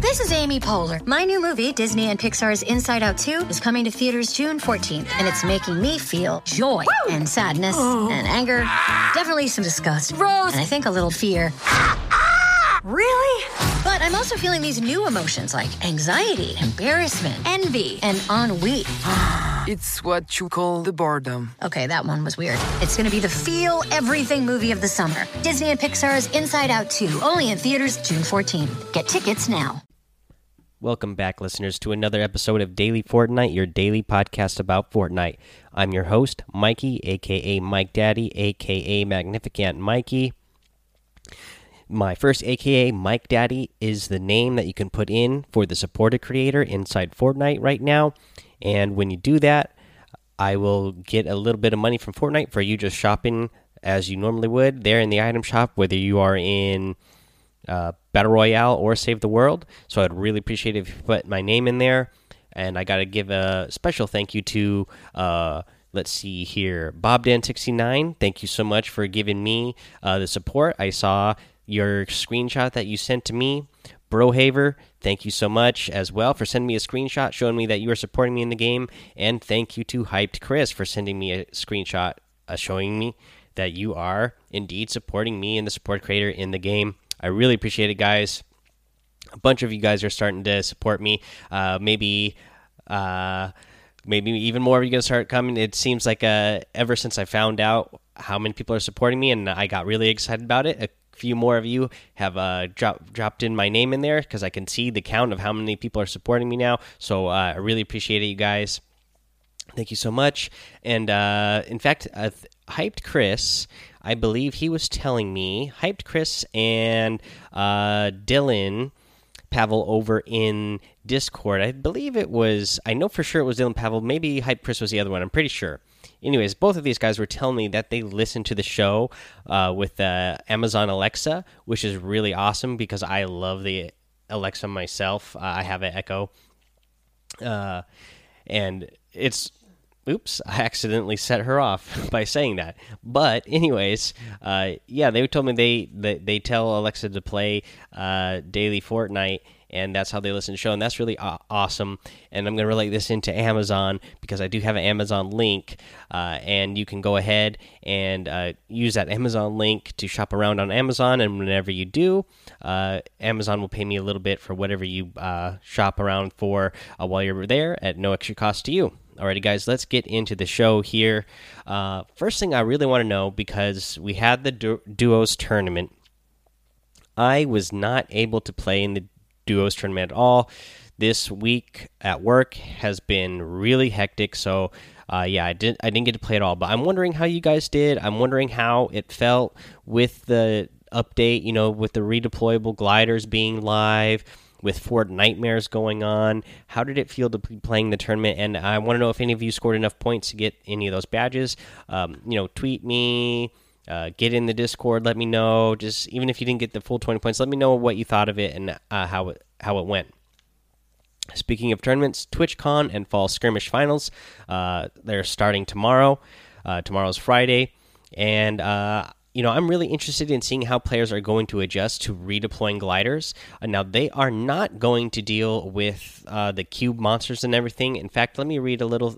This is Amy Poehler. My new movie, Disney and Pixar's Inside Out 2, is coming to theaters June 14th, and it's making me feel joy and sadness and anger, definitely some disgust, and I think a little fear. Really? But I'm also feeling these new emotions like anxiety, embarrassment, envy, and ennui. It's what you call the boredom. Okay, that one was weird. It's going to be the feel everything movie of the summer. Disney and Pixar's Inside Out 2, only in theaters June 14th. Get tickets now. Welcome back, listeners, to another episode of Daily Fortnite, your daily podcast about Fortnite. I'm your host, Mikey, a.k.a. Mike Daddy, a.k.a. Magnificent Mikey. My first a.k.a. Mike Daddy is the name that you can put in for the supported creator inside Fortnite right now. And when you do that, I will get a little bit of money from Fortnite for you just shopping as you normally would there in the item shop, whether you are in Battle Royale or Save the World. So I'd really appreciate it if you put my name in there. And I got to give a special thank you to, let's see here, BobDan69. Thank you so much for giving me the support. I saw your screenshot that you sent to me. Brohaver, thank you so much as well for sending me a screenshot showing me that you are supporting me in the game. And thank you to Hyped Chris for sending me a screenshot showing me that you are indeed supporting me and the support creator in the game. I really appreciate it, guys. A bunch of you guys are starting to support me. Maybe even more of you going to start coming. It seems like ever since I found out how many people are supporting me, and I got really excited about it, a few more of you have dropped in my name in there because I can see the count of how many people are supporting me now. So I really appreciate it, you guys. Thank you so much. And in fact, Hyped Chris, I believe he was telling me, Hyped Chris and Dylan Pavel over in Discord. I believe it was, I know for sure it was Dylan Pavel. Maybe Hyped Chris was the other one. I'm pretty sure. Anyways, both of these guys were telling me that they listen to the show with Amazon Alexa, which is really awesome because I love the Alexa myself. I have an Echo. And it's... Oops, I accidentally set her off by saying that. But anyways, yeah, they told me they tell Alexa to play Daily Fortnite, and that's how they listen to the show, and that's really awesome. And I'm going to relate this into Amazon because I do have an Amazon link, and you can go ahead and use that Amazon link to shop around on Amazon, and whenever you do, Amazon will pay me a little bit for whatever you shop around for while you're there at no extra cost to you. Alrighty, guys, let's get into the show here. First thing I really want to know, because we had the Duos tournament, I was not able to play in the Duos tournament at all. This week at work has been really hectic, so yeah, I didn't get to play at all. But I'm wondering how you guys did. I'm wondering how it felt with the update, you know, with the redeployable gliders being live, with Fort Nightmares going on. How did it feel to be playing the tournament? And I want to know if any of you scored enough points to get any of those badges. You know, tweet me, get in the Discord, let me know. Just even if you didn't get the full 20 points, let me know what you thought of it and how it went. Speaking of tournaments, TwitchCon and Fall Skirmish Finals, they're starting tomorrow. Tomorrow's Friday, and you know, I'm really interested in seeing how players are going to adjust to redeploying gliders. Now, they are not going to deal with the cube monsters and everything. In fact, let me read a little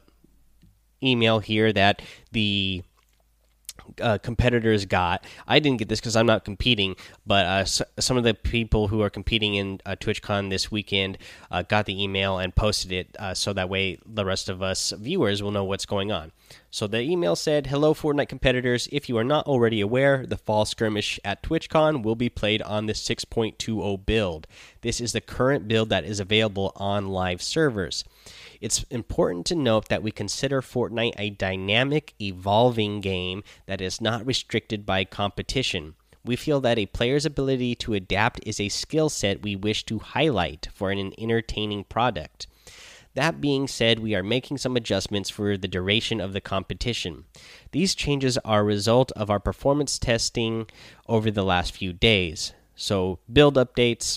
email here that the competitors got. I didn't get this because I'm not competing, but some of the people who are competing in TwitchCon this weekend got the email and posted it so that way the rest of us viewers will know what's going on. So the email said, "Hello, Fortnite competitors. If you are not already aware, the Fall Skirmish at TwitchCon will be played on the 6.20 build. This is the current build that is available on live servers. It's important to note that we consider Fortnite a dynamic, evolving game that is not restricted by competition. We feel that a player's ability to adapt is a skill set we wish to highlight for an entertaining product. That being said, we are making some adjustments for the duration of the competition. These changes are a result of our performance testing over the last few days. So, build updates.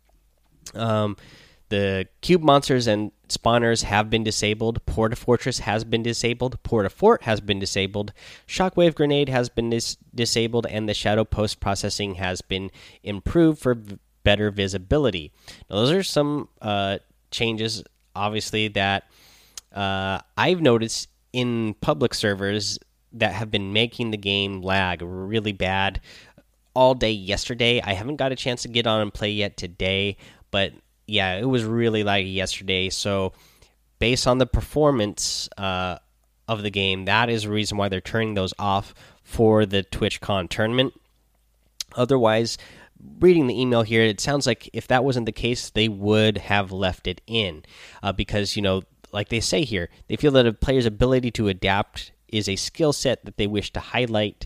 The cube monsters and spawners have been disabled. Porta-Fortress has been disabled. Porta-Fort has been disabled. Shockwave Grenade has been disabled. And the Shadow Post processing has been improved for better visibility. Now, those are some changes, obviously, that I've noticed in public servers that have been making the game lag really bad all day yesterday. I haven't got a chance to get on and play yet today, but yeah, it was really laggy yesterday. So, based on the performance of the game, that is the reason why they're turning those off for the TwitchCon tournament. Otherwise, reading the email here, it sounds like if that wasn't the case, they would have left it in because, like they say here, they feel that a player's ability to adapt is a skill set that they wish to highlight.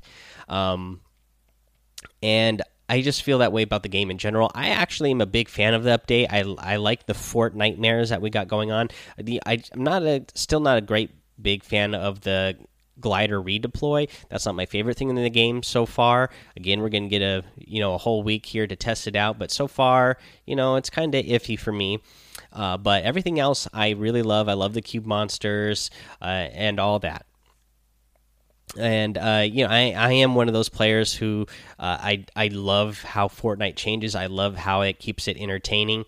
And I just feel that way about the game in general. I actually am a big fan of the update. I like the Fort Nightmares that we got going on. I'm still not a great big fan of the glider redeploy. That's not my favorite thing in the game so far. Again, we're going to get a whole week here to test it out, but so far, it's kind of iffy for me. But everything else I really love. I love the cube monsters and all that. And I am one of those players who I love how Fortnite changes. I love how it keeps it entertaining.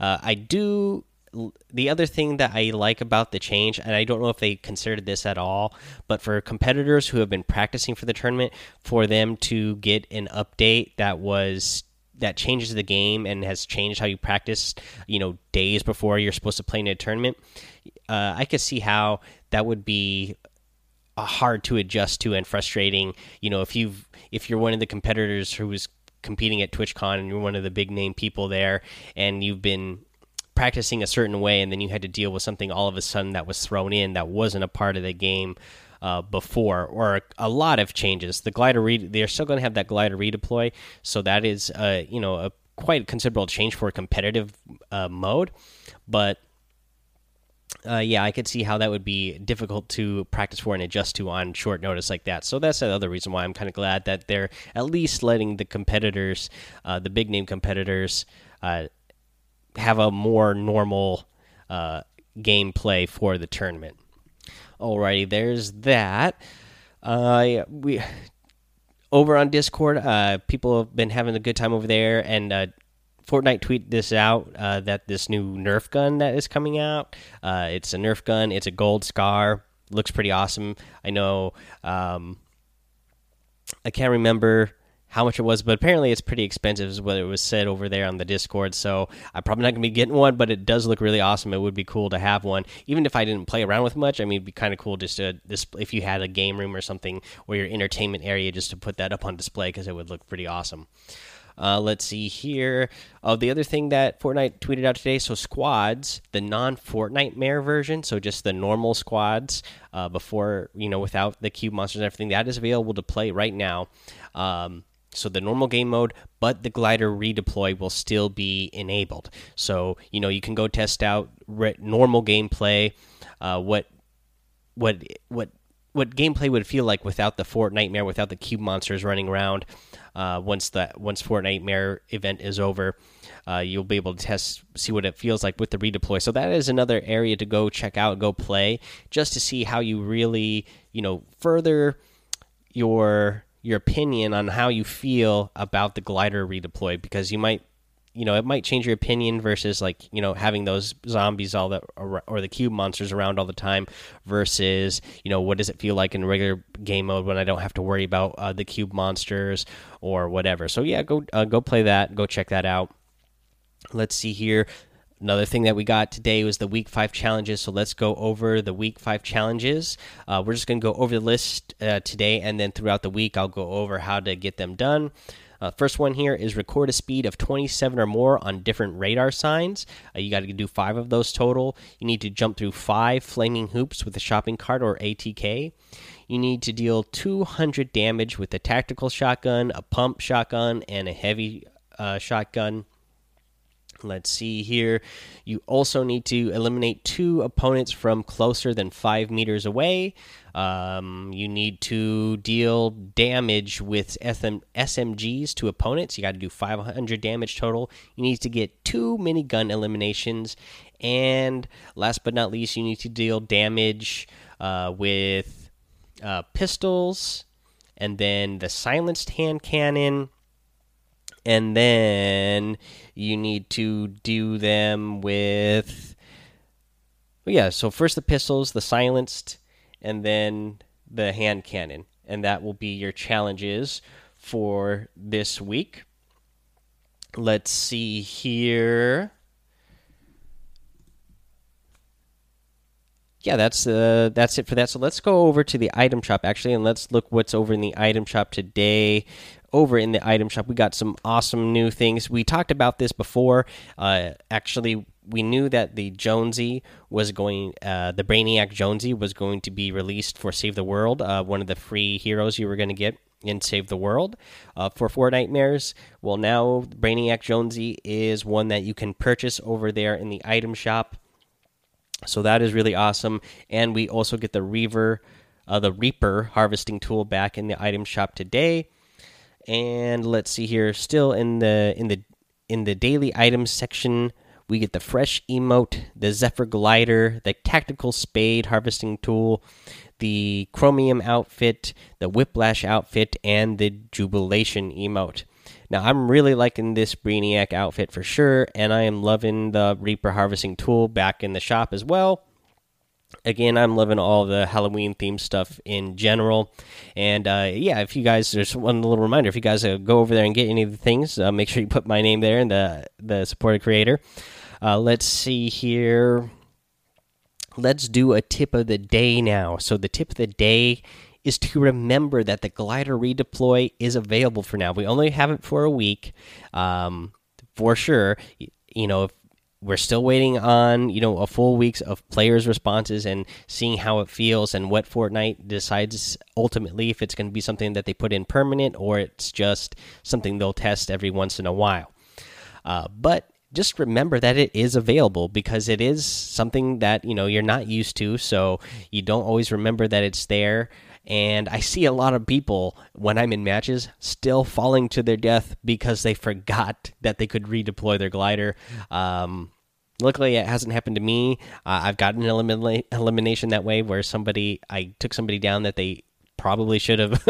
The other thing that I like about the change, and I don't know if they considered this at all, but for competitors who have been practicing for the tournament, for them to get an update that changes the game and has changed how you practice, days before you're supposed to play in a tournament, I could see how that would be hard to adjust to and frustrating. If you're one of the competitors who was competing at TwitchCon and you're one of the big name people there, and you've been practicing a certain way, and then you had to deal with something all of a sudden that was thrown in that wasn't a part of the game before, or a lot of changes. The glider they're still going to have that glider redeploy, so that is a quite considerable change for a competitive mode. But I could see how that would be difficult to practice for and adjust to on short notice like that. So that's another reason why I'm kind of glad that they're at least letting the competitors, the big name competitors, have a more normal gameplay for the tournament. Alrighty, there's that. We over on Discord, people have been having a good time over there, and Fortnite tweeted this out that this new Nerf gun that is coming out. It's a Nerf gun. It's a gold scar. Looks pretty awesome. I know. I can't remember how much it was, but apparently it's pretty expensive is what it was said over there on the Discord. So I'm probably not going to be getting one, but it does look really awesome. It would be cool to have one, even if I didn't play around with much. I mean, it'd be kind of cool just to if you had a game room or something, or your entertainment area, just to put that up on display, because it would look pretty awesome. Let's see here. Oh, the other thing that Fortnite tweeted out today, so squads, the non-Fortnitemares version, so just the normal squads before, without the cube monsters and everything, that is available to play right now. So the normal game mode, but the glider redeploy will still be enabled. So, you can go test out normal gameplay, what gameplay would feel like without the Fortnitemare, without the cube monsters running around. Once Fortnitemare event is over, you'll be able to see what it feels like with the redeploy. So that is another area to go check out, go play, just to see how you really, further your opinion on how you feel about the glider redeploy, because you might, it might change your opinion versus having those zombies or the cube monsters around all the time versus, what does it feel like in regular game mode when I don't have to worry about the cube monsters or whatever. So yeah, go play that, go check that out. Let's see here. Another thing that we got today was the Week 5 challenges, so let's go over the Week 5 challenges. We're just going to go over the list today, and then throughout the week I'll go over how to get them done. First one here is record a speed of 27 or more on different radar signs. You got to do 5 of those total. You need to jump through 5 flaming hoops with a shopping cart or ATK. You need to deal 200 damage with a tactical shotgun, a pump shotgun, and a heavy shotgun. Let's see here. You also need to eliminate 2 opponents from closer than 5 meters away. You need to deal damage with SMGs to opponents. You got to do 500 damage total. You need to get 2 minigun eliminations. And last but not least, you need to deal damage with pistols, and then the silenced hand cannon, And then you need to do them with, well, yeah, so first the pistols, the silenced, and then the hand cannon. And that will be your challenges for this week. Let's see here. Yeah, that's it for that. So let's go over to the item shop, actually, and let's look what's over in the item shop today. Over in the item shop, we got some awesome new things. We talked about this before. Actually, we knew that the Jonesy was going, the Brainiac Jonesy was going to be released for Save the World, one of the free heroes you were going to get in Save the World for Fortnitemares. Well, now Brainiac Jonesy is one that you can purchase over there in the item shop. So that is really awesome, and we also get the Reaper harvesting tool back in the item shop today. And let's see here, still in the daily items section, we get the fresh emote, the Zephyr glider, the tactical spade harvesting tool, the chromium outfit, the whiplash outfit, and the jubilation emote. Now, I'm really liking this Brainiac outfit for sure, and I am loving the Reaper harvesting tool back in the shop as well. Again, I'm loving all the Halloween themed stuff in general. And yeah, if you guys, there's one little reminder, if you guys go over there and get any of the things, make sure you put my name there and the supported creator. Let's see here. Let's do a tip of the day now. So the tip of the day is to remember that the glider redeploy is available for now. We only have it for a week, for sure. You know, if we're still waiting on, you know, a full week's of players' responses and seeing how it feels and what Fortnite decides ultimately, if it's going to be something that they put in permanent or it's just something they'll test every once in a while. But just remember that it is available, because it is something that, you know, you're not used to, so you don't always remember that it's there. And I see a lot of people, when I'm in matches, still falling to their death because they forgot that they could redeploy their glider. Luckily, it hasn't happened to me. I've gotten an elimination that way, where I took somebody down that they probably should have,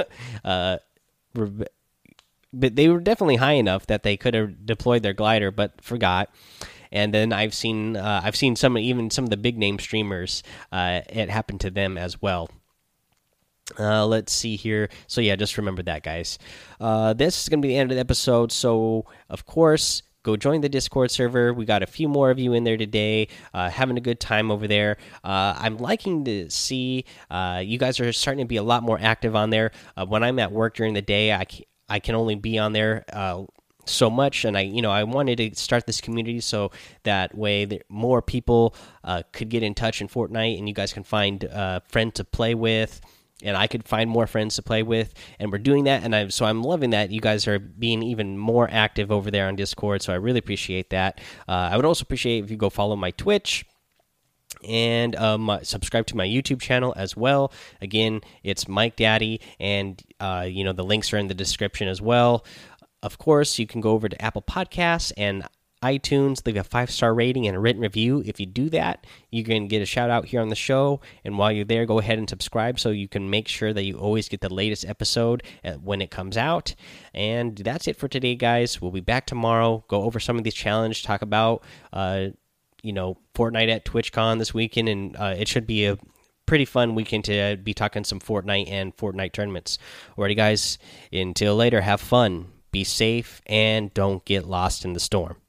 but they were definitely high enough that they could have deployed their glider, but forgot. And then I've seen some of the big name streamers, it happened to them as well. Let's see here. So yeah, just remember that, guys. This is gonna be the end of the episode. So of course, go join the Discord server. We got a few more of you in there today, having a good time over there. I'm liking to see you guys are starting to be a lot more active on there. When I'm at work during the day, I can only be on there so much, and I wanted to start this community so that way that more people could get in touch in Fortnite, and you guys can find friends to play with. And I could find more friends to play with, and we're doing that. And I'm loving that you guys are being even more active over there on Discord. So I really appreciate that. I would also appreciate if you go follow my Twitch and subscribe to my YouTube channel as well. Again, it's Mike Daddy, and the links are in the description as well. Of course, you can go over to Apple Podcasts and iTunes, leave a 5-star rating and a written review. If you do that, you can get a shout out here on the show. And while you're there, go ahead and subscribe so you can make sure that you always get the latest episode when it comes out. And that's it for today, guys. We'll be back tomorrow. Go over some of these challenges, talk about Fortnite at TwitchCon this weekend, and it should be a pretty fun weekend to be talking some Fortnite and Fortnite tournaments. Alrighty, guys. Until later, have fun, be safe, and don't get lost in the storm.